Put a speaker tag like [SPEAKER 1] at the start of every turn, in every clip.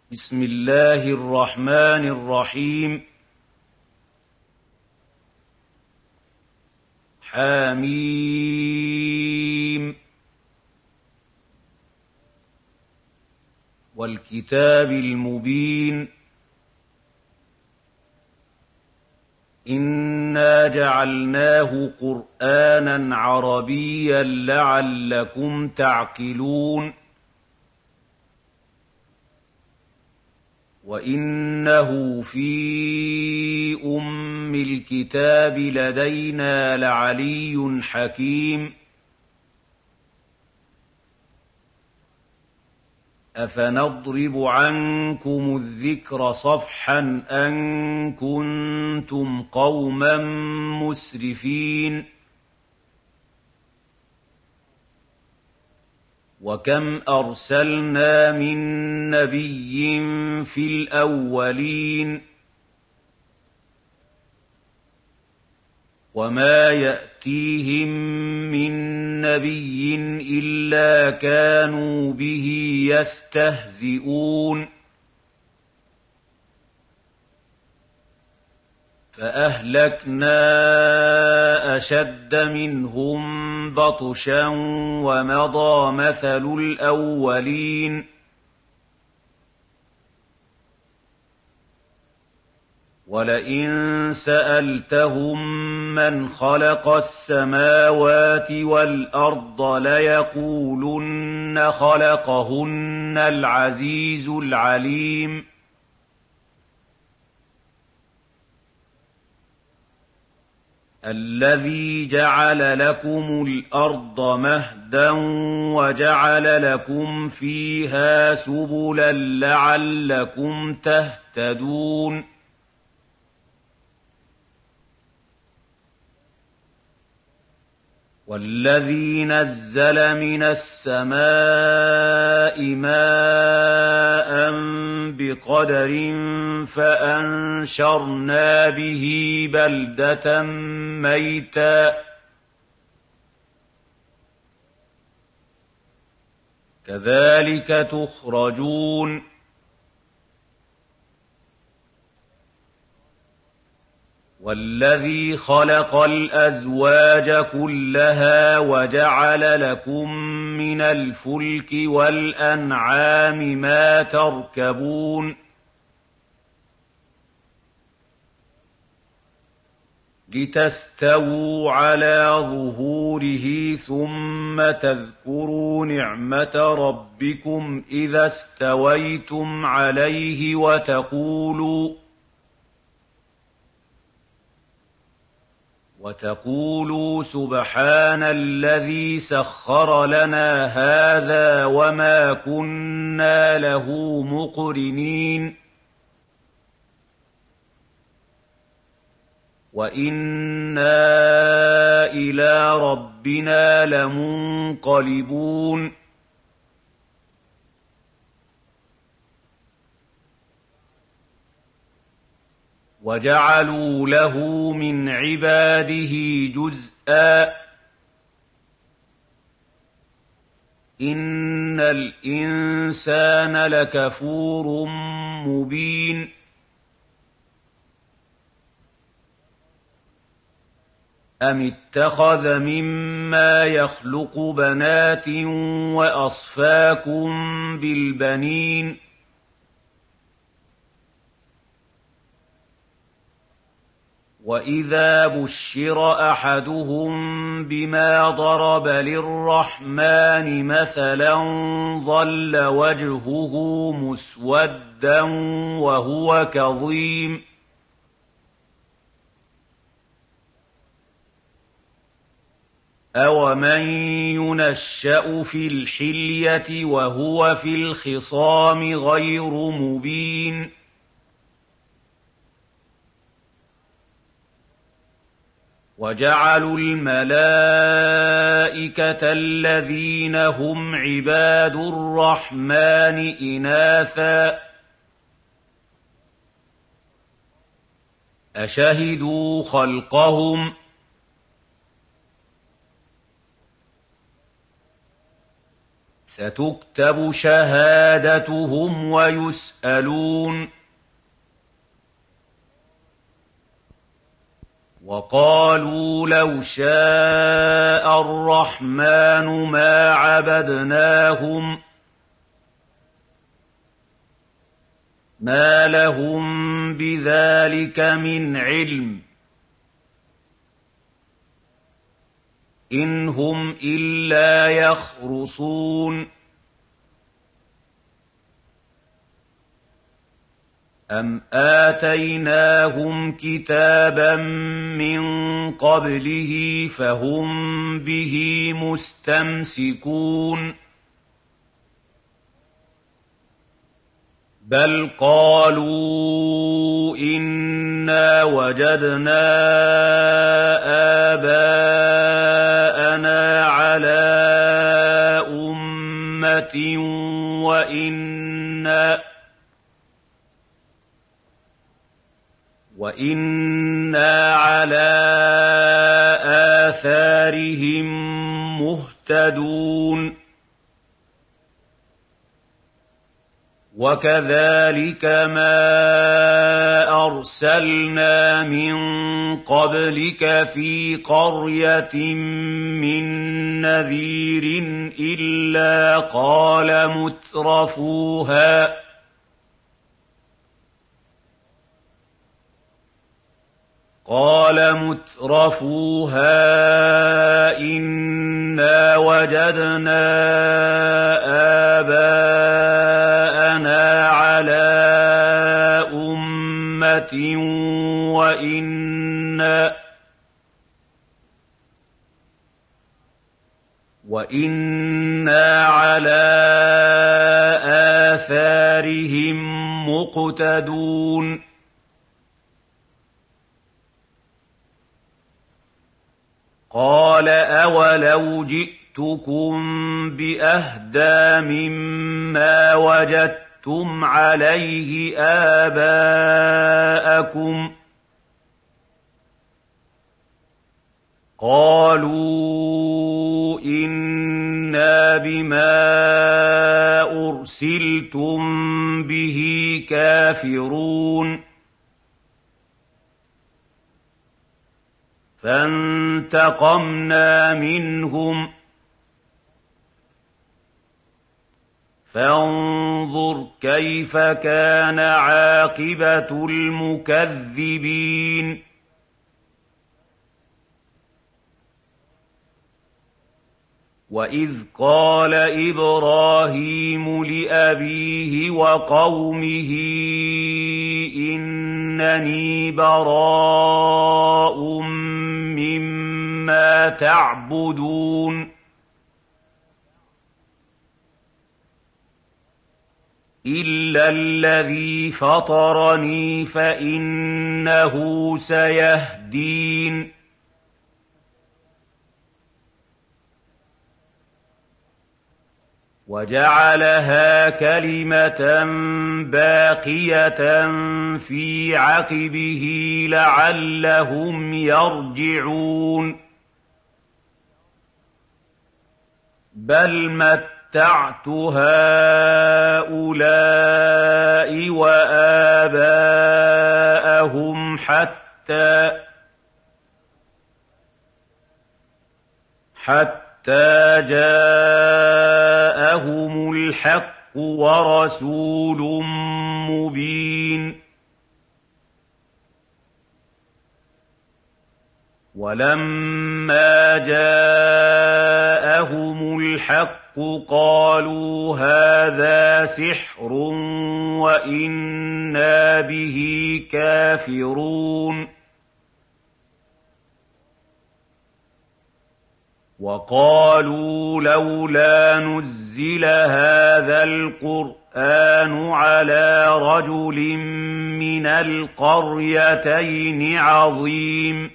[SPEAKER 1] بسم الله الرحمن الرحيم. حميم والكتاب المبين. إنا جعلناه قرآنا عربيا لعلكم تعقلون. وإنه في أم الكتاب لدينا لعلي حكيم. أفنضرب عنكم الذكر صفحا أن كنتم قوما مسرفين. وكم أرسلنا من نبي في الأولين وما يأتيهم من نبي إلا كانوا به يستهزئون. فأهلكنا أشد منهم بطشا ومضى مثل الأولين. ولئن سألتهم من خلق السماوات والأرض ليقولن خلقهن العزيز العليم. الذي جعل لكم الأرض مهدا وجعل لكم فيها سبلا لعلكم تهتدون. والذي نزل من السماء ماء بقدر فأنشرنا به بلدة ميتا كذلك تخرجون. والذي خلق الأزواج كلها وجعل لكم من الفلك والأنعام ما تركبون. لتستووا على ظهوره ثم تذكروا نعمة ربكم إذا استويتم عليه وتقولوا سبحان الذي سخر لنا هذا وما كنا له مقرنين وإنا إلى ربنا لمنقلبون. وجعلوا له من عباده جزءا. إن الإنسان لكفور مبين. أم اتخذ مما يخلق بنات وأصفاكم بالبنين وإذا بشر أحدهم بما ضرب للرحمن مثلا ظل وجهه مسودا وهو كظيم. أومن ينشأ في الحلية وهو في الخصام غير مبين. وجعلوا الملائكة الذين هم عباد الرحمن إناثا أشهدوا خلقهم سَتُكْتَبُ شَهَادَتُهُمْ وَيُسْأَلُونَ وَقَالُوا لَوْ شَاءَ الرَّحْمَٰنُ مَا عَبَدْنَاهُم مَا لَهُم بِذَٰلِكَ مِنْ عِلْمٍ إِنْ هُمْ إِلَّا يَخْرُصُونَ أَمْ آتَيْنَاهُمْ كِتَابًا مِّن قَبْلِهِ فَهُم بِهِ مُسْتَمْسِكُونَ بَلْ قَالُوا إِنَّا وَجَدْنَا آبَاءَنَا عَلَىٰ أُمَّةٍ وَإِنَّا عَلَىٰ آثَارِهِم مُّهْتَدُونَ وَكَذَٰلِكَ مَا أَرْسَلْنَا مِن قَبْلِكَ فِي قَرْيَةٍ مِّن نَّذِيرٍ إِلَّا قَالَ مُتْرَفُوهَا إِنَّا وَجَدْنَا آبَاءَنَا عَلَىٰ أُمَّةٍ وَإِنَّا عَلَىٰ آثَارِهِم مُّقْتَدُونَ قَالَ أَوَلَوْ جِئْتُكُم بِأَهْدَىٰ مِمَّا وَجَدتُّمْ عَلَيْهِ آبَاءَكُمْ ۖ قَالُوا إِنَّا بِمَا أُرْسِلْتُم بِهِ كَافِرُونَ فَانتَقَمْنَا مِنْهُمْ فَانظُرْ كَيْفَ كَانَ عَاقِبَةُ الْمُكَذِّبِينَ وَإِذْ قَالَ إِبْرَاهِيمُ لِأَبِيهِ وَقَوْمِهِ إِنَّنِي بَرَاءٌ مِّمَّا تَعْبُدُونَ إِلَّا الَّذِي فَطَرَنِي فَإِنَّهُ سَيَهْدِينِ وَجَعَلَهَا كَلِمَةً بَاقِيَةً فِي عَقِبِهِ لَعَلَّهُمْ يَرْجِعُونَ بَلْ مَتَّعْتُ هَٰؤُلَاءِ وَآبَاءَهُمْ حَتَّىٰ جَاءَهُمُ الْحَقُّ وَرَسُولٌ مُّبِينٌ وَلَمَّا جَاءَهُمُ الْحَقُّ قَالُوا هَٰذَا سِحْرٌ وَإِنَّا بِهِ كَافِرُونَ وَقَالُوا لَوْلَا نُزِّلَ هَٰذَا الْقُرْآنُ عَلَىٰ رَجُلٍ مِّنَ الْقَرْيَتَيْنِ عَظِيمٍ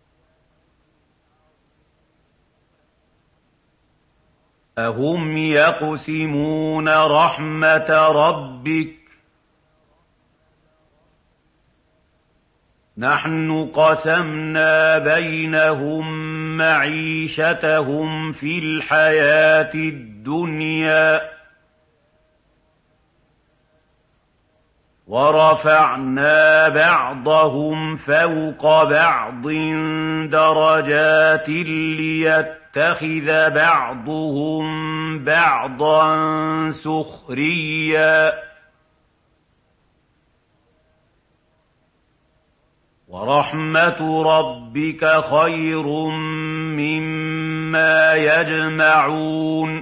[SPEAKER 1] أَهُمْ يَقْسِمُونَ رَحْمَتَ رَبِّكَ نحن قسمنا بينهم معيشتهم في الحياة الدنيا ورفعنا بعضهم فوق بعض درجات ليتخذ بعضهم بعضا سخريا ورحمة ربك خير مما يجمعون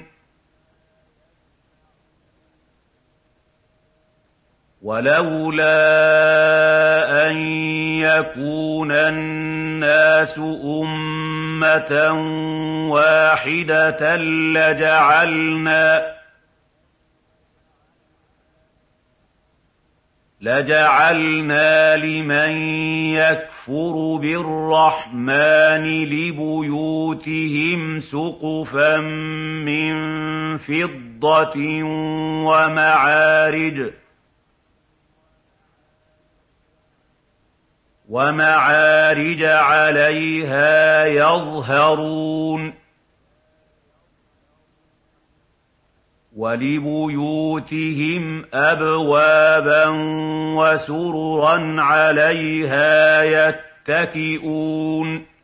[SPEAKER 1] ولولا أن يكون الناس أمة واحدة لجعلنا لمن يكفر بالرحمن لبيوتهم سقفا من فضة ومعارج عليها يظهرون ولبيوتهم أبوابا وسررا عليها يتكئون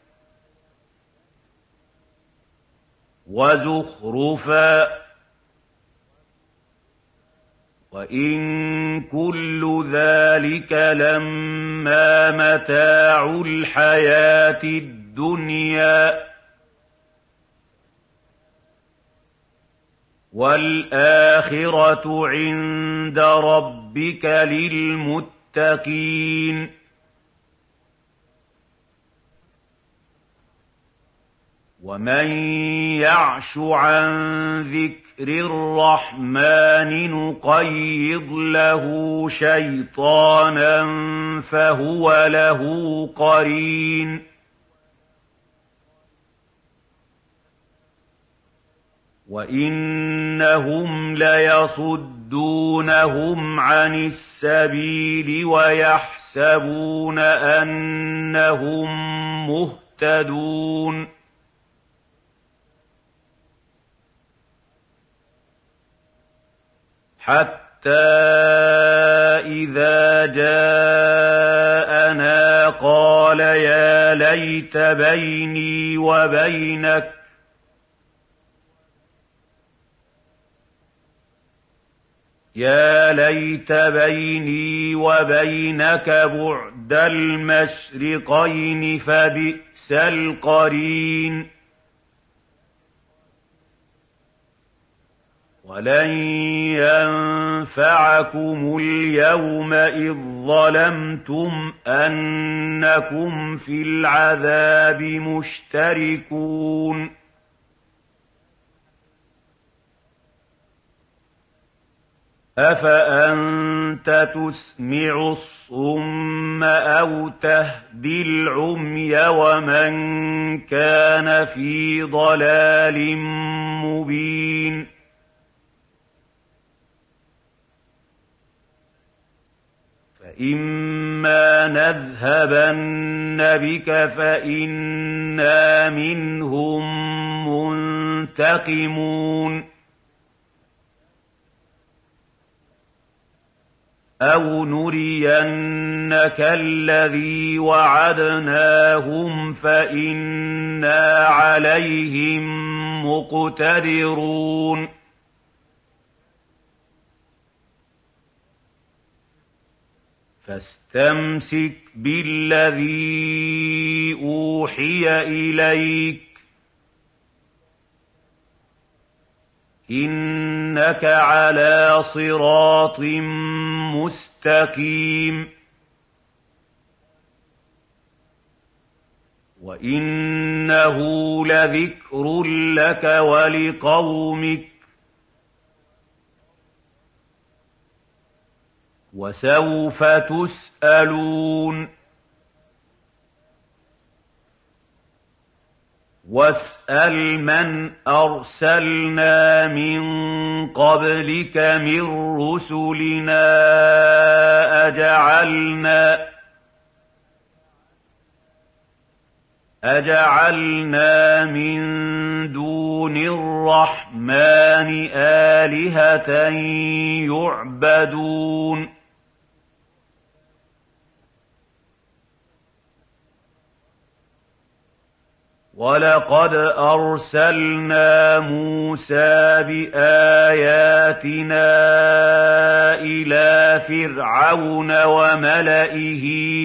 [SPEAKER 1] وزخرفا وإن كل ذلك لما متاع الحياة الدنيا والآخرة عند ربك للمتقين ومن يعش عن ذكر الرحمن نقيض له شيطانا فهو له قرين وإنهم ليصدونهم عن السبيل ويحسبون أنهم مهتدون حتى إذا جاءنا قال يا ليت بيني وبينك بعد المشرقين فبئس القرين ولن ينفعكم اليوم إذ ظلمتم أنكم في العذاب مشتركون أفأنت تسمع الصم أو تهدي العمي ومن كان في ضلال مبين فإما نذهبن بك فإنا منهم منتقمون أو نرينك الذي وعدناهم فإنا عليهم مقتدرون فاستمسك بالذي أوحي إليك إنك على صراط مستقيم وإنه لذكر لك ولقومك وسوف تسألون واسأل من أرسلنا من قبلك من رسلنا أَجَعَلْنَا مِن دُونِ الرَّحْمَٰنِ آلِهَةً يُعْبَدُونَ وَلَقَدْ أَرْسَلْنَا مُوسَىٰ بِآيَاتِنَا إِلَىٰ فِرْعَوْنَ وَمَلَئِهِ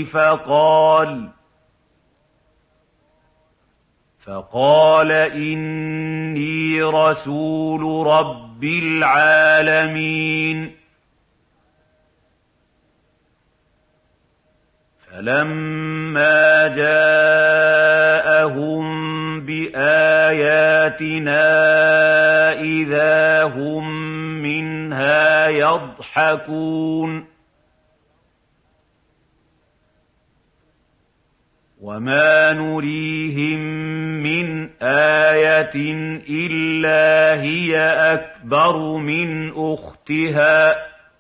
[SPEAKER 1] فقال إِنِّي رَسُولُ رَبِّ الْعَالَمِينَ فَلَمَّا جَاءَهُم بِآيَاتِنَا إِذَا هُم مِّنْهَا يَضْحَكُونَ وَمَا نُرِيهِم مِّنْ آيَةٍ إِلَّا هِيَ أَكْبَرُ مِنْ أُخْتِهَا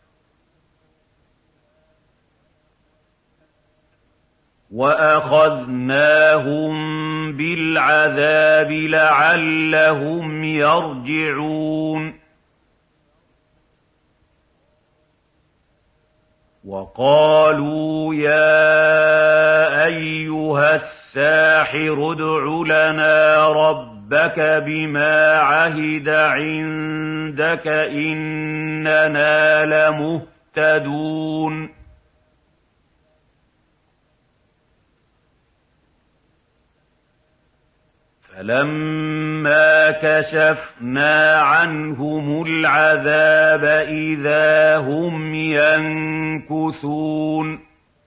[SPEAKER 1] وَأَخَذْنَاهُم بِالْعَذَابِ لَعَلَّهُمْ يَرْجِعُونَ وَقَالُوا يَا أَيُّهَ السَّاحِرُ ادْعُ لَنَا رَبَّكَ بِمَا عَهِدَ عِندَكَ إِنَّنَا لَمُهْتَدُونَ فَلَمَّا كَشَفْنَا عَنْهُمُ الْعَذَابَ إِذَا هُمْ يَنكُثُونَ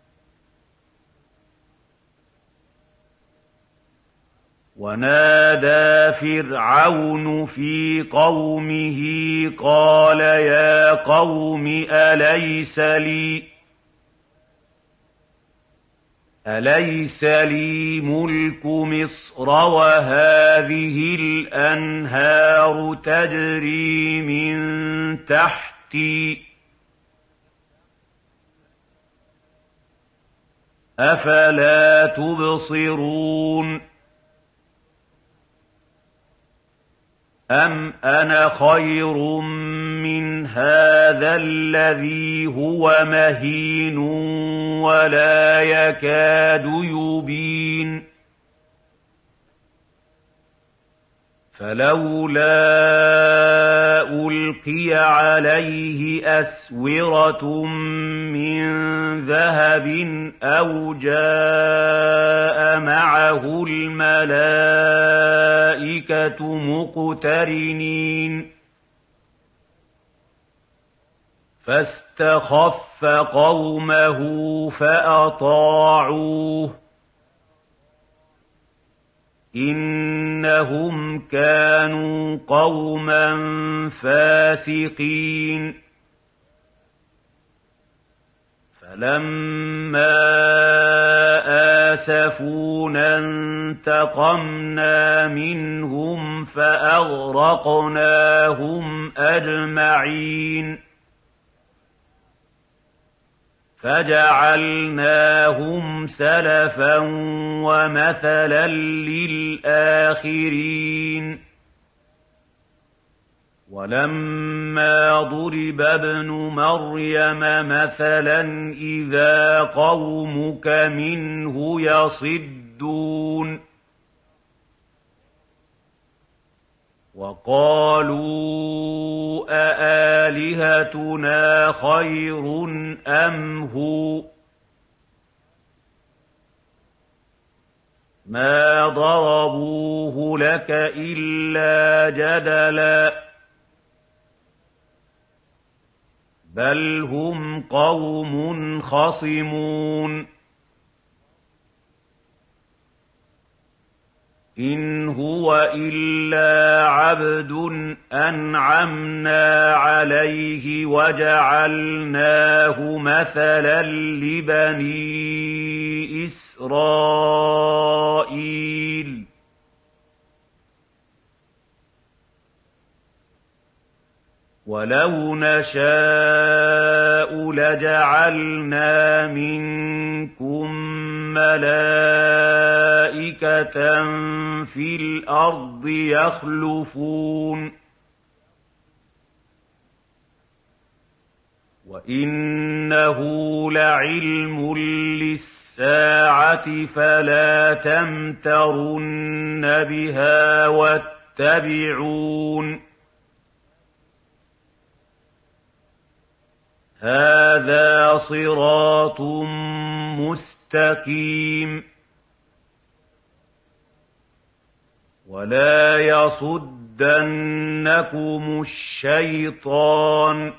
[SPEAKER 1] وَنَادَىٰ فِرْعَوْنُ فِي قَوْمِهِ قَالَ يَا قَوْمِ أَلَيْسَ لِي مُلْكُ مِصْرَ وَهَٰذِهِ الْأَنْهَارُ تَجْرِي مِن تَحْتِي ۖ أَفَلَا تُبْصِرُونَ أَمْ أَنَا خَيْرٌ مِّنْ هَٰذَا الَّذِي هُوَ مَهِينٌ وَلَا يَكَادُ يُبِينُ فَلَوْلَا أُلْقِيَ عَلَيْهِ أَسْوِرَةٌ مِّن ذَهَبٍ أَوْ جَاءَ مَعَهُ الْمَلَائِكَةُ مُقْتَرِنِينَ فَاسْتَخَفَّ قَوْمَهُ فَأَطَاعُوهُ إِنَّهُمْ كَانُوا قَوْمًا فَاسِقِينَ فَلَمَّا آسَفُونَا انتَقَمْنَا مِنْهُمْ فَأَغْرَقْنَاهُمْ أَجْمَعِينَ فَجَعَلْنَاهُمْ سَلَفًا وَمَثَلًا لِّلْآخِرِينَ وَلَمَّا ضُرِبَ ابْنُ مَرْيَمَ مَثَلًا إِذَا قَوْمُكَ مِنْهُ يَصِدُّونَ وَقَالُوا أَآلِهَتُنَا خَيْرٌ أَمْ هُوَ مَا ضَرَبُوهُ لَكَ إِلَّا جَدَلًا بَلْ هُمْ قَوْمٌ خَصِمُونَ إِنْ هُوَ إِلَّا عَبْدٌ أَنْعَمْنَا عَلَيْهِ وَجَعَلْنَاهُ مَثَلًا لِّبَنِي إِسْرَائِيلَ وَلَوْ نَشَاءُ لَجَعَلْنَا مِنكُم مَّلَائِكَةً فِي الْأَرْضِ يَخْلُفُونَ وَإِنَّهُ لَعِلْمٌ لِّلسَّاعَةِ فَلَا تَمْتَرُنَّ بِهَا وَاتَّبِعُونِ هَٰذَا صِرَاطٌ مُّسْتَقِيمٌ وَلَا يَصُدَّنَّكُمُ الشَّيْطَانُ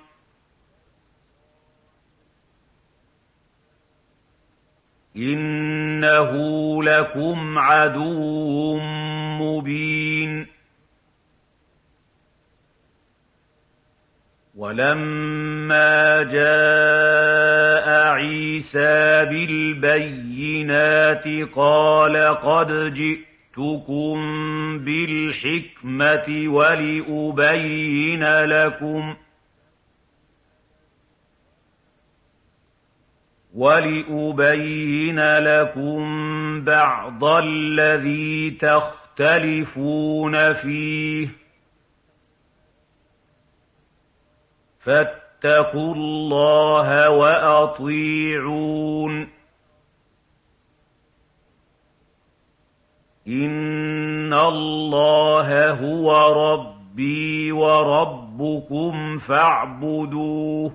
[SPEAKER 1] إِنَّهُ لَكُمْ عَدُوٌّ مُّبِينٌ وَلَمَّا جَاءَ عِيسَىٰ بِالْبَيِّنَاتِ قَالَ قَدْ جِئْتُكُم بِالْحِكْمَةِ وَلِأُبَيِّنَ لَكُم بَعْضَ الَّذِي تَخْتَلِفُونَ فِيهِ فَاتَّقُوا اللَّهَ وَأَطِيعُونِ إِنَّ اللَّهَ هُوَ رَبِّي وَرَبُّكُمْ فَاعْبُدُوهُ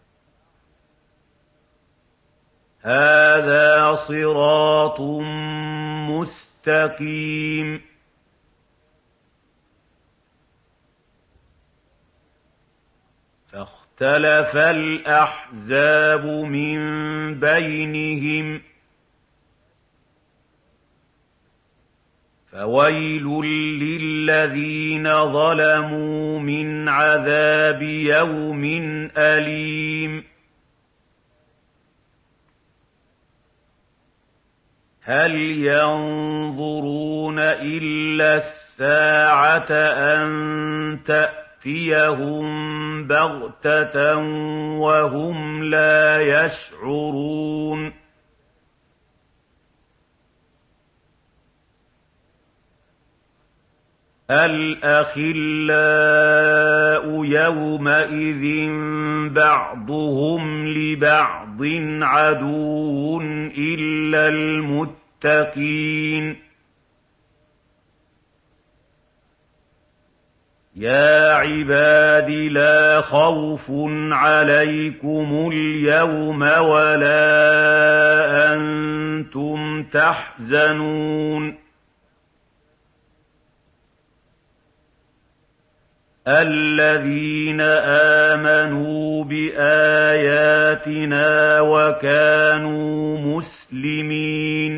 [SPEAKER 1] هَٰذَا صِرَاطٌ مُّسْتَقِيمٌ فاختلف الأحزاب من بينهم فويل للذين ظلموا من عذاب يوم أليم هل ينظرون إلا الساعة أن تأتيهم بغتة وهم لا يشعرون الأخلاء يومئذ بعضهم لبعض عدو إلا المتقين يا عباد لا خوف عليكم اليوم ولا أنتم تحزنون الذين آمنوا بآياتنا وكانوا مسلمين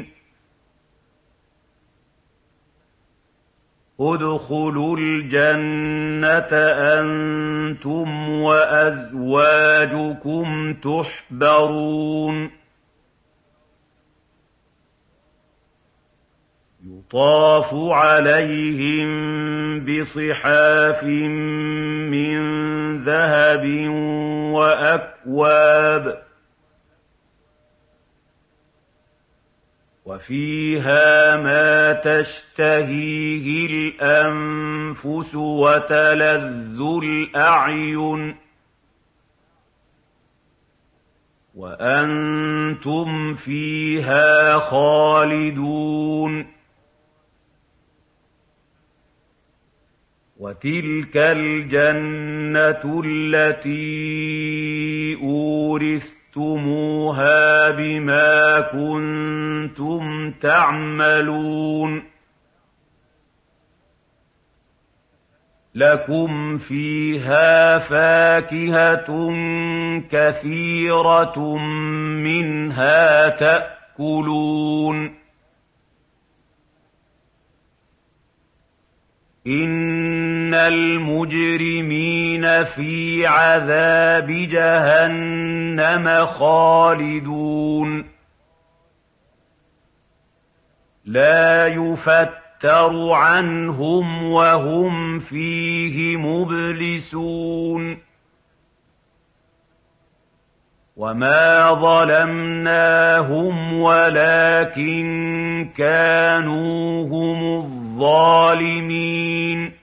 [SPEAKER 1] ادخلوا الجنة أنتم وأزواجكم تحبرون يطاف عليهم بصحاف من ذهب وأكواب وفيها ما تشتهيه الأنفس وتلذ الأعين وأنتم فيها خالدون وتلك الجنة التي أورثتموها بما كنتم تعملون لكم فيها فاكهة كثيرة منها تأكلون إن المجرمين في عذاب جهنم خالدون لا يفتر عنهم وهم فيه مبلسون وَمَا ظَلَمْنَاهُمْ وَلَٰكِن كَانُوا هُمُ الظَّالِمِينَ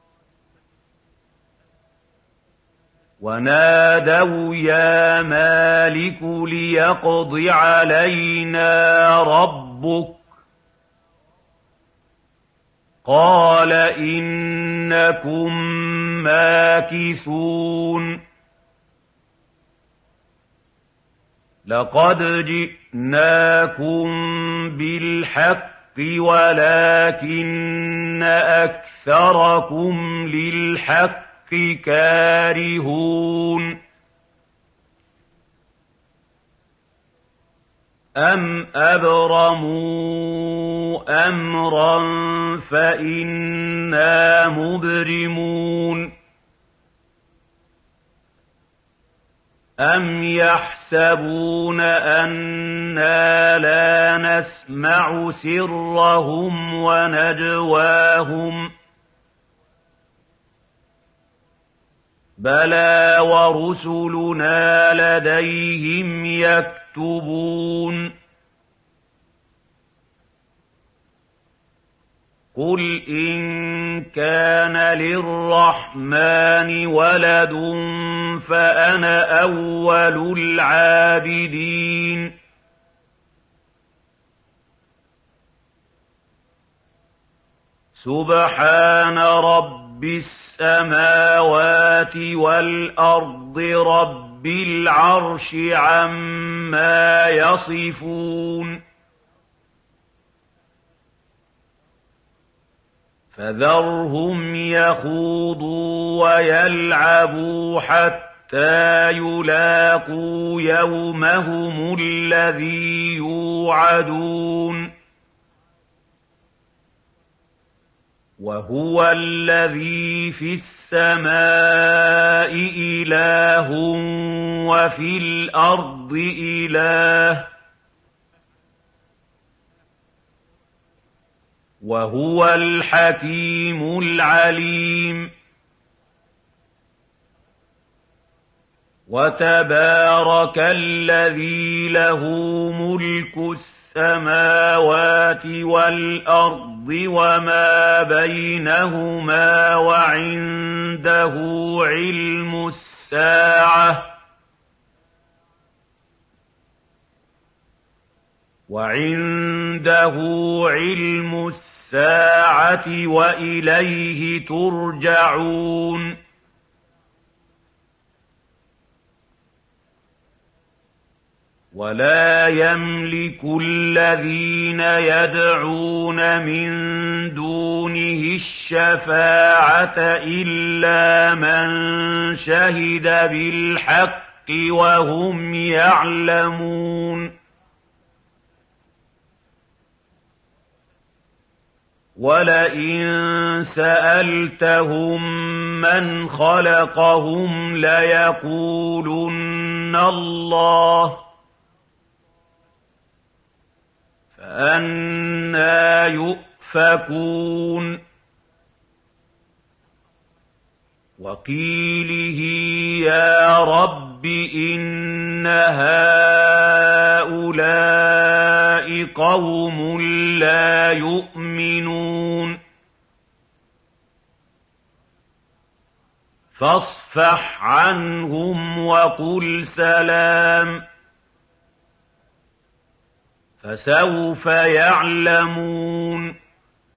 [SPEAKER 1] وَنَادَوْا يَا مَالِكُ لِيَقْضِ عَلَيْنَا رَبُّكَ قَالَ إِنَّكُم مَّاكِثُونَ لَقَدْ جِئْنَاكُم بِالْحَقِّ وَلَٰكِنَّ أَكْثَرَكُمْ لِلْحَقِّ كَارِهُونَ أَمْ أَبْرَمُوا أَمْرًا فَإِنَّا مُبْرِمُونَ أَمْ يَحْسَبُونَ أَنَّا لَا نَسْمَعُ سِرَّهُمْ وَنَجْوَاهُم بَلَىٰ وَرُسُلُنَا لَدَيْهِمْ يَكْتُبُونَ قُلْ إِن كَانَ لِلرَّحْمَٰنِ وَلَدٌ فَأَنَا أَوَّلُ الْعَابِدِينَ سُبْحَانَ رَبِّ السَّمَاوَاتِ وَالْأَرْضِ رَبِّ الْعَرْشِ عَمَّا يَصِفُونَ فَذَرْهُمْ يَخُوضُوا وَيَلْعَبُوا حَتَّىٰ يُلَاقُوا يَوْمَهُمُ الَّذِي يُوعَدُونَ وَهُوَ الَّذِي فِي السَّمَاءِ إِلَٰهٌ وَفِي الْأَرْضِ إِلَٰهٌ وَهُوَ الْحَكِيمُ الْعَلِيمُ وَتَبَارَكَ الَّذِي لَهُ مُلْكُ السَّمَاوَاتِ وَالْأَرْضِ وَمَا بَيْنَهُمَا وَعِندَهُ عِلْمُ السَّاعَةِ وَإِلَيْهِ تُرْجَعُونَ وَلَا يَمْلِكُ الَّذِينَ يَدْعُونَ مِن دُونِهِ الشَّفَاعَةَ إِلَّا مَن شَهِدَ بِالْحَقِّ وَهُمْ يَعْلَمُونَ وَلَئِن سَأَلْتَهُم مَّنْ خَلَقَهُمْ لَيَقُولُنَّ اللَّهُ فَأَنَّىٰ يُؤْفَكُونَ وَقِيلِهِ يَا رَبِّ إِنَّ هَٰؤُلَاءِ قَوْمٌ لَّا يُؤْمِنُونَ فَاصْفَحْ عَنْهُمْ وَقُلْ سَلَامٌ فَسَوْفَ يَعْلَمُونَ